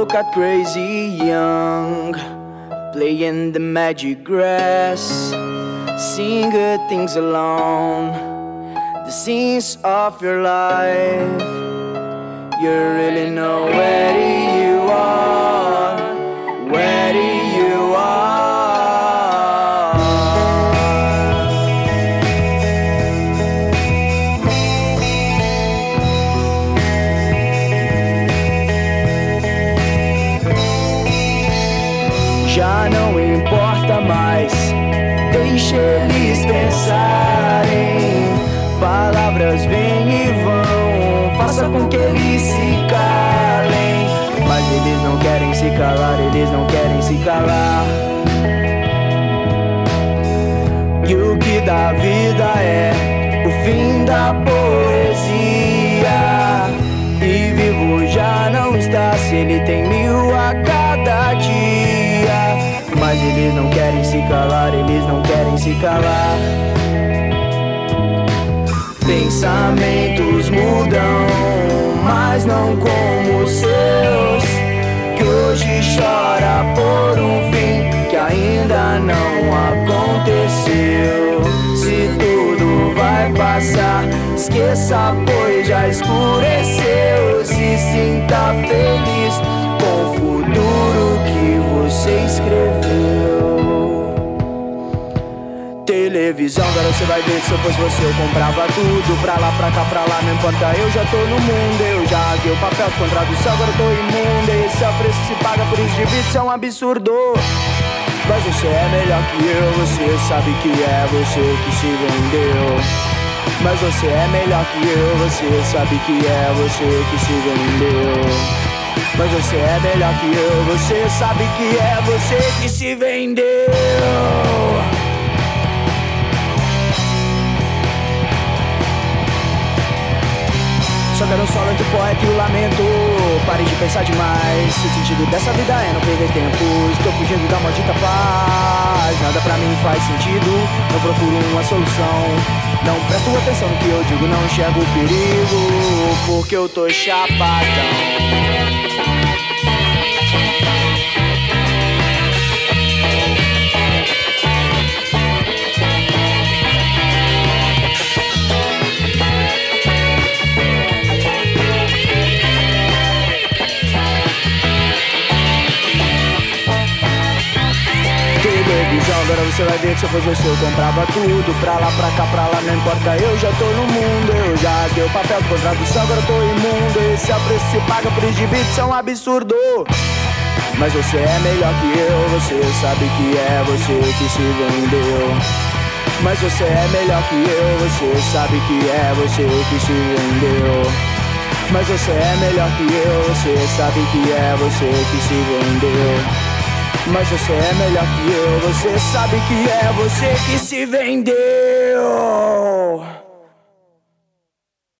Woke up crazy young, playing the magic grass, seeing good things alone, the scenes of your life. You really know where you are, where you are. Já não importa mais, deixa eles pensarem. Palavras vêm e vão, faça com que eles se calem. Mas eles não querem se calar, eles não querem se calar. E o que da vida é o fim da poesia. E vivo já não está se ele tem 1000 a cada dia. Mas eles não querem se calar, eles não querem se calar. Pensamentos mudam, mas não como os seus, que hoje chora por um fim que ainda não aconteceu. Se tudo vai passar, esqueça, pois já escureceu. Se sinta feliz com o futuro que você escreveu. Televisão, agora você vai ver que se eu fosse você eu comprava tudo. Pra lá, pra cá, pra lá, não importa, eu já tô no mundo. Eu já rasguei o papel com tradução, agora eu tô imundo. Esse é o preço que se paga por isso de vídeo, isso é um absurdo. Mas você é melhor que eu, você sabe que é você que se vendeu. Mas você é melhor que eu, você sabe que é você que se vendeu. Mas você é melhor que eu, você sabe que é você que se vendeu. Só quero um solo entre o poeta e o lamento. Pare de pensar demais, o sentido dessa vida é não perder tempo. Estou fugindo da maldita paz, nada pra mim faz sentido, não procuro uma solução. Não presto atenção no que eu digo, não enxergo o perigo, porque eu tô chapadão. Agora você vai ver que se eu fosse você eu comprava tudo. Pra lá, pra cá, pra lá, não importa, eu já tô no mundo. Eu já dei o papel com tradução, agora eu tô imundo. Esse é o preço que se paga por isso de vídeo, isso é um absurdo. Mas você é melhor que eu, você sabe que é você que se vendeu. Mas você é melhor que eu, você sabe que é você que se vendeu. Mas você é melhor que eu, você sabe que é você que se vendeu. Mas você é melhor que eu, você sabe que é você que se vendeu.